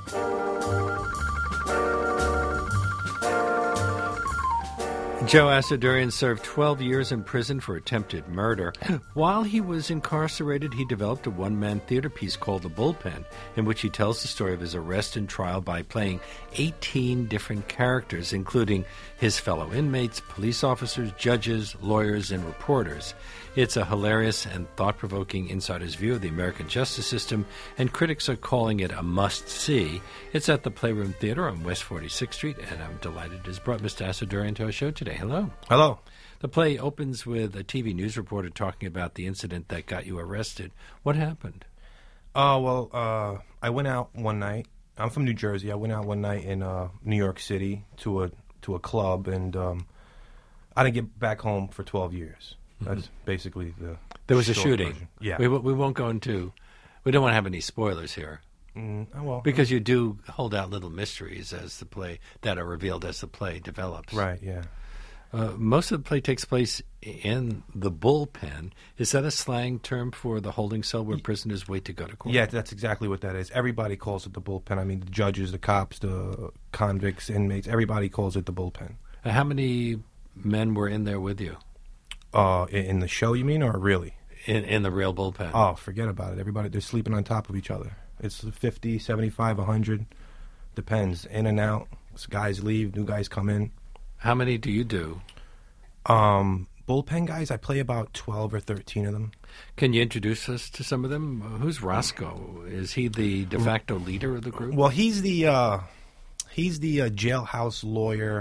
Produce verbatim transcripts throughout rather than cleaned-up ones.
Joe Asadoorian served twelve years in prison for attempted murder. While he was incarcerated, he developed a one-man theater piece called The Bullpen, in which he tells the story of his arrest and trial by playing eighteen different characters, including his fellow inmates, police officers, judges, lawyers, and reporters. It's a hilarious and thought-provoking insider's view of the American justice system, and critics are calling it a must-see. It's at the Playroom Theater on West forty-sixth Street, and I'm delighted to have brought Mister Asadoorian to our show today. Hello. Hello. The play opens with a T V news reporter talking about the incident that got you arrested. What happened? Uh, well, uh, I went out one night. I'm from New Jersey. I went out one night in uh, New York City to a to a club, and um, I didn't get back home for twelve years. That's mm-hmm. basically the There was a short shooting. version. Yeah. We, we won't go into... We don't want to have any spoilers here. Mm, oh, well. Because you do hold out little mysteries as the play... that are revealed as the play develops. Right, yeah. Uh, most of the play takes place in the bullpen. Is that a slang term for the holding cell where prisoners wait to go to court? Yeah, that's exactly what that is. Everybody calls it the bullpen. I mean, the judges, the cops, the convicts, inmates, everybody calls it the bullpen. Uh, how many men were in there with you? Uh, in, in the show, you mean, or really? In in the real bullpen? Oh, forget about it. Everybody, they're sleeping on top of each other. It's fifty, seventy-five, one hundred. Depends. In and out. Guys leave, new guys come in. How many do you do? Um, bullpen guys, I play about twelve or thirteen of them. Can you introduce us to some of them? Uh, who's Roscoe? Is he the de facto leader of the group? Well, he's the uh, he's the uh, jailhouse lawyer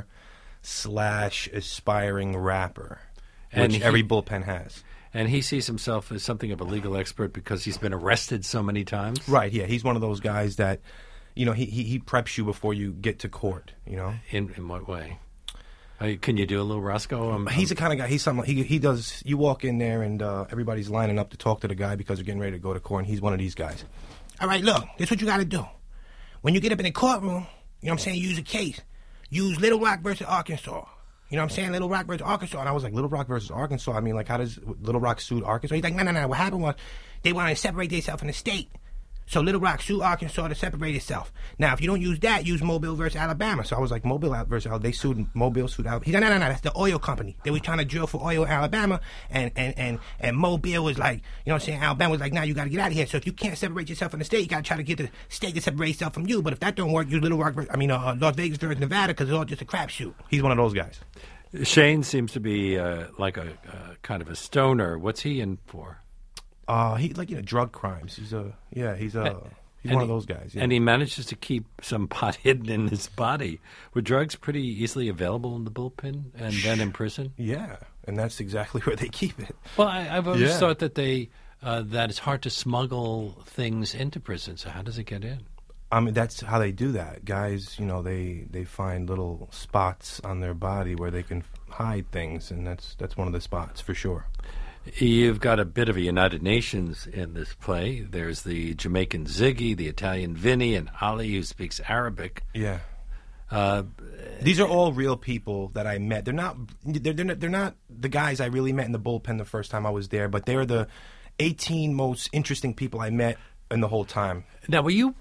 slash aspiring rapper, and which he, every bullpen has. And he sees himself as something of a legal expert because he's been arrested so many times? Right, yeah. He's one of those guys that, you know, he, he, he preps you before you get to court, you know? In in what way? Uh, can you do a little Roscoe? Um, he's the kind of guy, he's something, he, he does, you walk in there and uh, everybody's lining up to talk to the guy because they're getting ready to go to court, and he's one of these guys. All right, look, this is what you got to do. When you get up in the courtroom, you know what I'm saying, use a case. Use Little Rock versus Arkansas. You know what I'm saying? Little Rock versus Arkansas. And I was like, Little Rock versus Arkansas? I mean, like, how does Little Rock sue Arkansas? He's like, no, no, no. What happened was they wanted to separate themselves from the state. So Little Rock sued Arkansas to separate itself. Now, if you don't use that, use Mobile versus Alabama. So I was like, Mobile versus Alabama. They sued, Mobile sued Alabama. He's like, no, no, no. That's the oil company. They were trying to drill for oil in Alabama. And, and, and, and Mobile was like, you know what I'm saying? Alabama was like, nah, you got to get out of here. So if you can't separate yourself from the state, you got to try to get the state to separate itself from you. But if that don't work, use Little Rock versus, I mean, uh, Las Vegas versus Nevada, because it's all just a crapshoot. He's one of those guys. Shane seems to be uh, like a uh, kind of a stoner. What's he in for? Uh, he like you know drug crimes. He's a yeah. He's a and, he's one he, of those guys. Yeah. And he manages to keep some pot hidden in his body. Were drugs pretty easily available in the bullpen and then in prison? Yeah, and that's exactly where they keep it. Well, I, I've always yeah. thought that they uh, that it's hard to smuggle things into prison. So how does it get in? I mean, that's how they do that. Guys, you know, they, they find little spots on their body where they can hide things, and that's that's one of the spots for sure. You've got a bit of a United Nations in this play. There's the Jamaican Ziggy, the Italian Vinny, and Ali, who speaks Arabic. Yeah. Uh, These are all real people that I met. They're not they're, they're not they're not the guys I really met in the bullpen the first time I was there, but they're the eighteen most interesting people I met in the whole time. Now, were you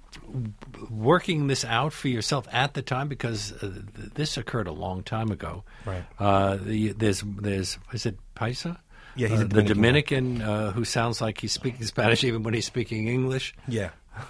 working this out for yourself at the time? Because uh, th- this occurred a long time ago. Right. Uh, the, there's, there's, is it Paisa? Yeah, he's uh, a the Dominican, Dominican uh, who sounds like he's speaking Spanish even when he's speaking English. Yeah.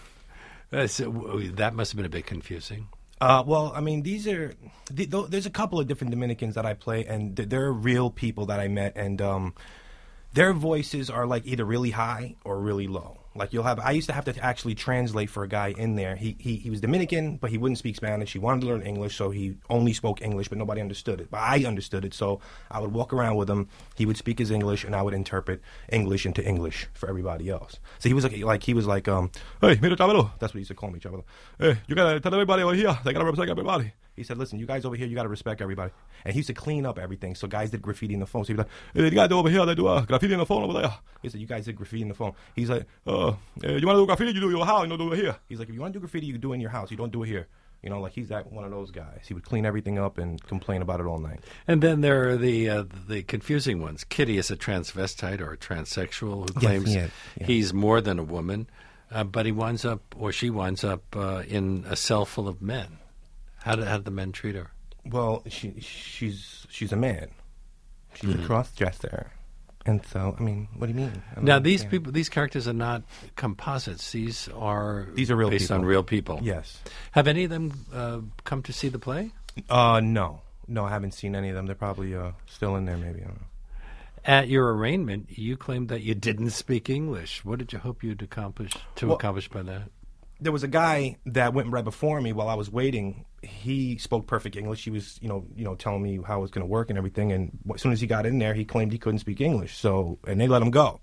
uh, so, w- that must have been a bit confusing. Uh, well, I mean, these are th- th- there's a couple of different Dominicans that I play, and th- they're real people that I met, and um, their voices are like either really high or really low. Like you'll have, I used to have to actually translate for a guy in there. He he he was Dominican, but he wouldn't speak Spanish. He wanted to learn English, so he only spoke English, but nobody understood it. But I understood it, so I would walk around with him. He would speak his English, and I would interpret English into English for everybody else. So he was like, like he was like, um, hey, mira, Chabelo. That's what he used to call me, Chabelo. Hey, you gotta tell everybody over here. They gotta represent everybody. He said, listen, you guys over here, you got to respect everybody. And he used to clean up everything. So guys did graffiti in the phone. So he'd be like, hey, the guy over here, they do uh, graffiti in the phone over there. He said, you guys did graffiti in the phone. He's like, uh, hey, you want to do graffiti, you do it in your house, you don't do it here. He's like, if you want to do graffiti, you do it in your house. You don't do it here. You know, like he's that one of those guys. He would clean everything up and complain about it all night. And then there are the uh, the confusing ones. Kitty is a transvestite or a transsexual who claims yes, yeah, yeah. he's more than a woman. uh, but he winds up, or she winds up, uh, in a cell full of men. How did, how did the men treat her? Well, she she's she's a man. She's Mm-hmm. a cross-dresser. And so, I mean, what do you mean? I Now, mean, these yeah. people, these characters are not composites. These are These are real based people. on real people. Yes. Have any of them uh, come to see the play? Uh, no. No, I haven't seen any of them. They're probably uh, still in there, maybe. I don't know. At your arraignment, you claimed that you didn't speak English. What did you hope you'd accomplish to Well- accomplish by that? There was a guy that went right before me while I was waiting. He spoke perfect English. He was, you know, you know, telling me how it was going to work and everything. And as soon as he got in there, he claimed he couldn't speak English. So, and they let him go.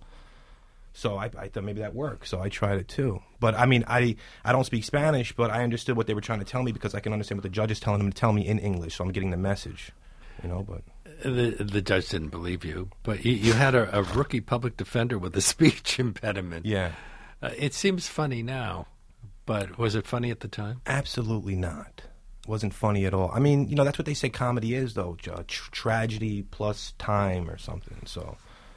So I, I thought maybe that worked. So I tried it too. But I mean, I, I don't speak Spanish, but I understood what they were trying to tell me because I can understand what the judge is telling him to tell me in English. So I'm getting the message, you know. But The, the judge didn't believe you, but you, you had a, a rookie public defender with a speech impediment. yeah, Uh, it seems funny now, but was it funny at the time? absolutely not. Wasn't funny at all. I mean, you know, that's what they say comedy is, though. Tr- tragedy plus time or something. So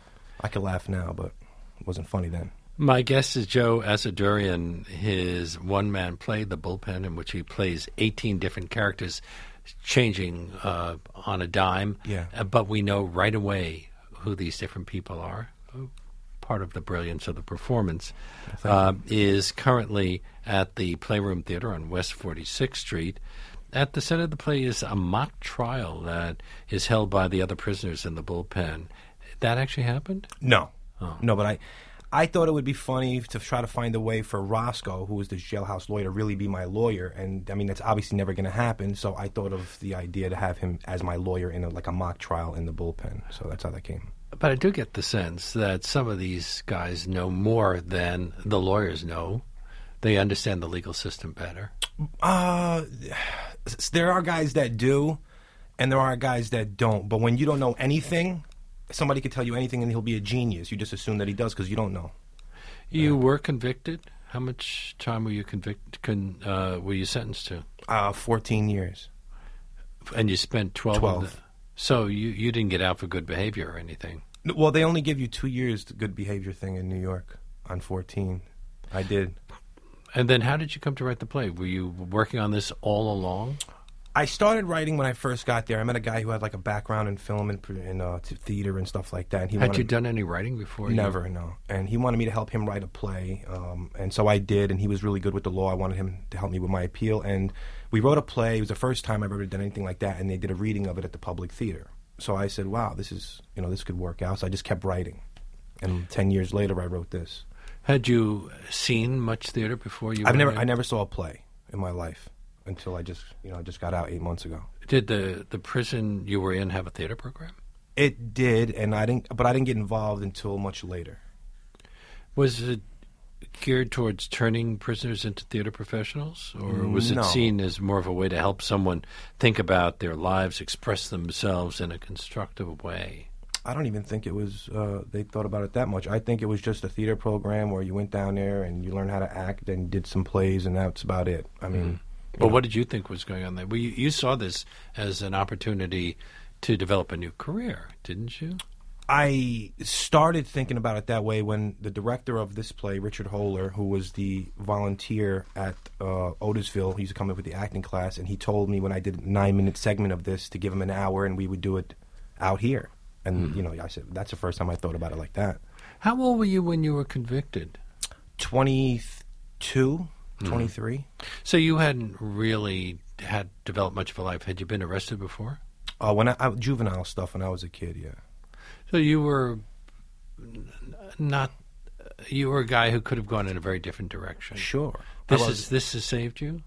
I could laugh now, but it wasn't funny then. My guest is Joe Asadoorian. His one-man play, The Bullpen, in which he plays eighteen different characters, changing uh, on a dime. Yeah. Uh, but we know right away who these different people are. Part of the brilliance of the performance uh, is currently at the Playroom Theater on West forty-sixth Street. At the center of the play is a mock trial that is held by the other prisoners in the bullpen. That actually happened? No, Oh. no, but I, I thought it would be funny to try to find a way for Roscoe, who was the jailhouse lawyer, to really be my lawyer. And I mean, that's obviously never going to happen. So I thought of the idea to have him as my lawyer in a, like a mock trial in the bullpen. So that's how that came. But I do get the sense that some of these guys know more than the lawyers know. They understand the legal system better. Uh, s- there are guys that do, and there are guys that don't. But when you don't know anything, somebody could tell you anything, and he'll be a genius. You just assume that he does because you don't know. You were convicted. How much time were you convicted? Con, uh, were you sentenced to? Uh, fourteen years. And you spent twelve. twelve. Of the, so you you didn't get out for good behavior or anything. Well, they only give you two years to good behavior thing in New York on fourteen. I did. And then how did you come to write the play? Were you working on this all along? I started writing when I first got there. I met a guy who had like a background in film and in uh, t- theater and stuff like that. And he Had wanted you done any writing before? you- Never, no. And he wanted me to help him write a play, um, and so I did. And he was really good with the law. I wanted him to help me with my appeal, and we wrote a play. It was the first time I've ever done anything like that, and they did a reading of it at the Public Theater. So I said, "Wow, this is you know this could work out." So I just kept writing, and ten years later, I wrote this. Had you seen much theater before you? I've went never, in? I never saw a play in my life until I just, you know, I just got out eight months ago. Did the the prison you were in have a theater program? It did, and I didn't, but I didn't get involved until much later. Was it geared towards turning prisoners into theater professionals, or was No. it seen as more of a way to help someone think about their lives, express themselves in a constructive way? I don't even think it was, uh, they thought about it that much. I think it was just a theater program where you went down there and you learned how to act and did some plays, and that's about it. I mean, you But know, what did you think was going on there? Well, you, you saw this as an opportunity to develop a new career, didn't you? I started thinking about it that way when the director of this play, Richard Holler, who was the volunteer at uh, Otisville, he used to come up with the acting class, and he told me when I did a nine-minute segment of this to give him an hour and we would do it out here. And, you know, I said, that's the first time I thought about it like that. How old were you when you were convicted? twenty-two, twenty-three. So you hadn't really had developed much of a life. Had you been arrested before? Uh, when I, I, juvenile stuff when I was a kid, yeah. So you were n- not. You were a guy who could have gone in a very different direction. Sure. This I was- is this has saved you.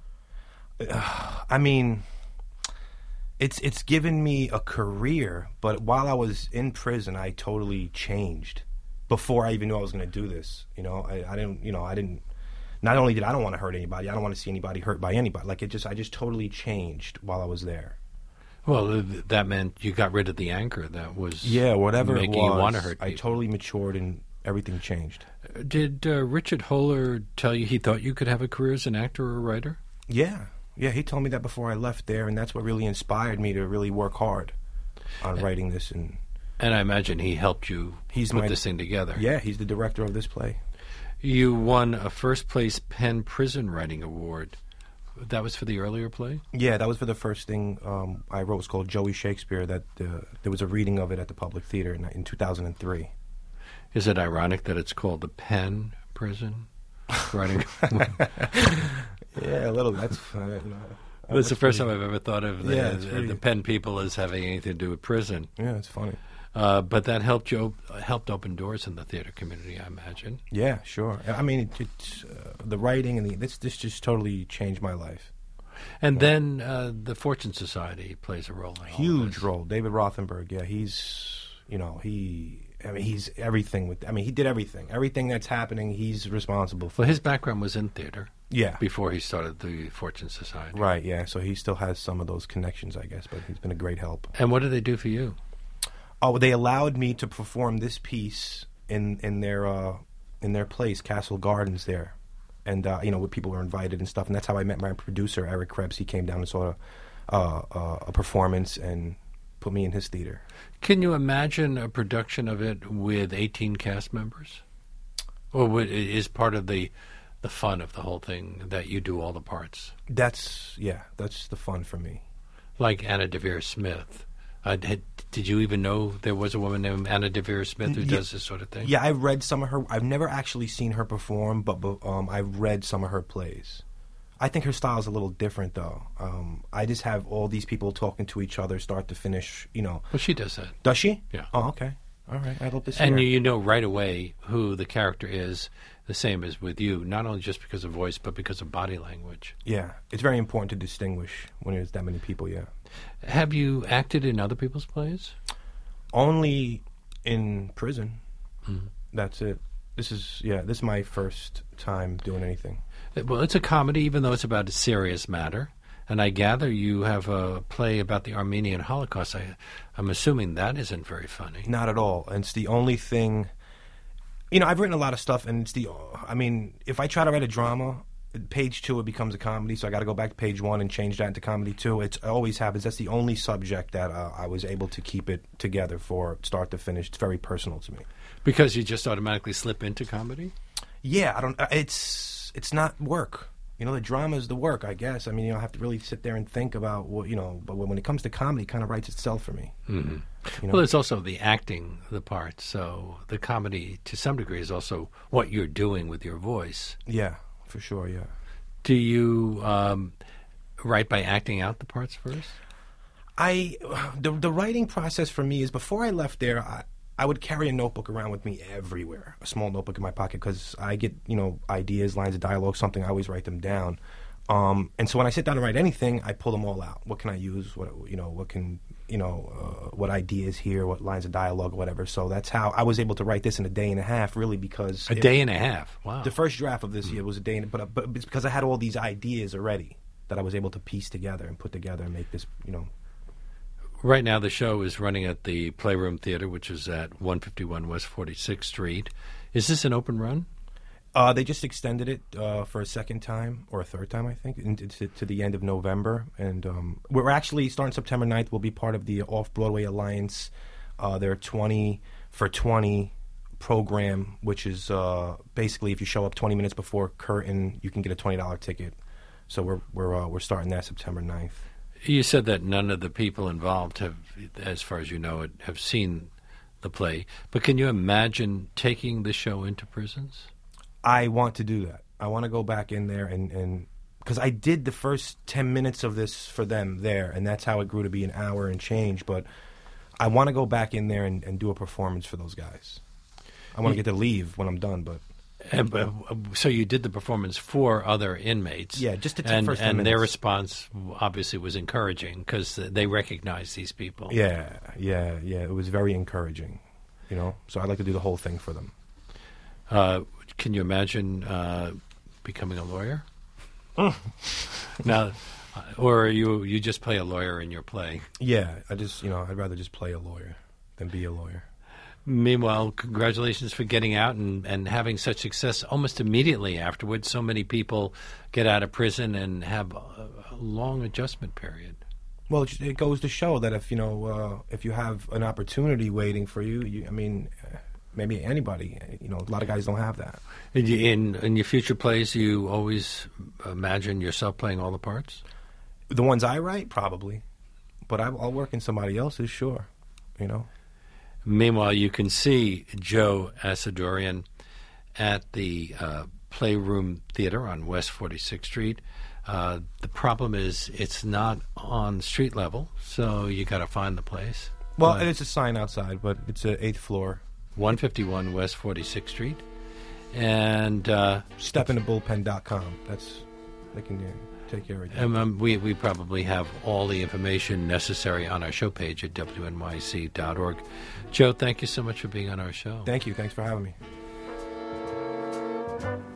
I mean, it's it's given me a career, but while I was in prison, I totally changed. Before I even knew I was going to do this, you know, I, I didn't, you know, I didn't. Not only did I don't want to hurt anybody, I don't want to see anybody hurt by anybody. Like it just, I just totally changed while I was there. Well, th- that meant you got rid of the anchor that was Yeah, whatever it making was, you want to hurt I people. totally matured and everything changed. Did uh, Richard Holler tell you he thought you could have a career as an actor or a writer? Yeah, yeah, he told me that before I left there, and that's what really inspired me to really work hard on writing this. And And I imagine he helped you He's put my- this thing together. yeah, he's the director of this play. You won a first-place Penn Prison Writing Award. That was for the earlier play? Yeah, that was for the first thing um, I wrote. It was called Joey Shakespeare. That uh, there was a reading of it at the Public Theater in, in two thousand three. Is it ironic that it's called the Penn Prison Writing? Yeah, a little. That's. Uh, That's the first time I've ever thought of the, Yeah, the, really- the Penn people as having anything to do with prison. Yeah, it's funny. Uh, but that helped you op- helped open doors in the theater community, I imagine. Yeah, sure. I mean, it, it's uh, the writing and the this this just totally changed my life. And Yeah. then uh, the Fortune Society plays a role in all of Huge this. role. David Rothenberg. Yeah, he's you know he. I mean, he's everything with. I mean, he did everything. Everything that's happening, he's responsible for. Well, his background was in theater Yeah. before he started the Fortune Society. Right. Yeah. So he still has some of those connections, I guess. But he's been a great help. And what did they do for you? Oh, they allowed me to perform this piece in in their uh, in their place, Castle Gardens, there, and uh, you know, where people were invited and stuff. And that's how I met my producer, Eric Krebs. He came down and saw a, uh, uh, a performance and put me in his theater. Can you imagine a production of it with eighteen cast members? Or would, is part of the the fun of the whole thing that you do all the parts? That's yeah, that's the fun for me. Like Anna Devere Smith. Uh, had, did you even know there was a woman named Anna Devere Smith who Yeah. does this sort of thing? Yeah, I've read some of her. I've never actually seen her perform, but, but um, I've read some of her plays. I think her style is a little different, though. Um, I just have all these people talking to each other, start to finish. You know, Well, she does that. does she? Yeah. Oh, okay. All right. I hope to see And her. you, you know right away who the character is, the same as with you, not only just because of voice, but because of body language. Yeah, it's very important to distinguish when there's that many people. Yeah, Have you acted in other people's plays? only in prison. Mhm. That's it. This is yeah. This is my first time doing anything. Uh, Well, it's a comedy, even though it's about a serious matter. And I gather you have a play about the Armenian Holocaust. I, I'm assuming that isn't very funny. Not at all. And it's the only thing. You know, I've written a lot of stuff, and it's the. I mean, if I try to write a drama, page two it becomes a comedy, so I got to go back to page one and change that into comedy two. It always happens. That's the only subject that uh, I was able to keep it together for start to finish. It's very personal to me. Because you just automatically slip into comedy? Yeah, I don't. uh, It's it's not work. You know, the drama is the work, I guess. I mean, you know, I have to really sit there and think about what you know. But when it comes to comedy, it kind of writes itself for me. Mm-hmm. You know? Well, it's also the acting, the part. So the comedy, to some degree, is also what you're doing with your voice. Yeah, for sure. Yeah. Do you um, write by acting out the parts first? I the the writing process for me is before I left there, I, I would carry a notebook around with me everywhere, a small notebook in my pocket, because I get you know ideas, lines of dialogue, something. I always write them down. Um, and so when I sit down to write anything, I pull them all out. What can I use? What you know? What can you know? Uh, what ideas here? What lines of dialogue? Whatever. So that's how I was able to write this in a day and a half, really, because A it- day and a half. Wow. the first draft of this year was a day, and, but but it's because I had all these ideas already that I was able to piece together and put together and make this you know. Right now, the show is running at the Playroom Theater, which is at one fifty-one West forty-sixth Street. Is this an open run? Uh, they just extended it uh, for a second time, or a third time, I think, into, to, to the end of November. And um, we're actually, starting September ninth, we'll be part of the Off-Broadway Alliance. Uh, their twenty for twenty program, which is uh, basically if you show up twenty minutes before curtain, you can get a twenty dollars ticket. So we're we're uh, we're starting that September ninth. You said that none of the people involved have, as far as you know it, have seen the play. But can you imagine taking the show into prisons? I want to do that. I want to go back in there and, and because I did the first ten minutes of this for them there, and that's how it grew to be an hour and change. But I want to go back in there and, and do a performance for those guys. I want to get to leave when I'm done, but And, uh, so you did the performance for other inmates. Yeah, just to take and, first ten and their minutes. response obviously was encouraging because they recognize these people. yeah, yeah, yeah, it was very encouraging, you know. So I'd like to do the whole thing for them. Uh, can you imagine uh, becoming a lawyer? Now, uh, or you you just play a lawyer in your play. Yeah, I just you know I'd rather just play a lawyer than be a lawyer. Meanwhile, congratulations for getting out and, and having such success almost immediately afterwards. So many people get out of prison and have a, a long adjustment period. Well, it, it goes to show that if you know uh, if you have an opportunity waiting for you, you I mean, uh, maybe anybody. You know, a lot of guys don't have that. In, in, in your future plays, you always imagine yourself playing all the parts? The ones I write, probably. But I, I'll work in somebody else's, sure. You know? Meanwhile, you can see Joe Asadoorian at the uh, Playroom Theater on West forty-sixth Street. Uh, the problem is it's not on street level, so you got to find the place. Well, but it's a sign outside, but it's an eighth floor. one fifty-one West forty-sixth Street. And uh, step in the bullpen dot com. That's they can uh, take care of it. Um, um, we, we probably have all the information necessary on our show page at W N Y C dot org. Joe, thank you so much for being on our show. Thank you. Thanks for having me.